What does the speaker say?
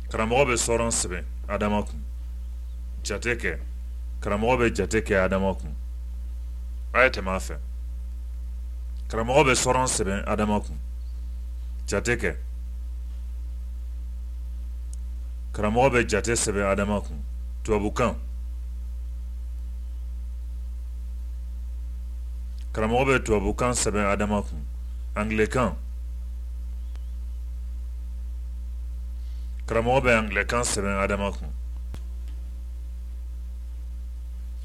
karamɔgɔ bɛ sɔrɔn sɛbɛn adama kun jate kɛ karamɔgɔ bɛ jate kɛ adama kun a ye tɛmɛ a fɛ karamɔgɔ bɛ sɔrɔn sɛbɛn adama kun jate kɛ karamɔgɔ bɛ jate sɛbɛn adama kun tubabukan karamɔgɔ bɛ tubabukan sɛbɛn adama kun angilekan karamɔgɔ bɛ angilekan sɛbɛn adama kun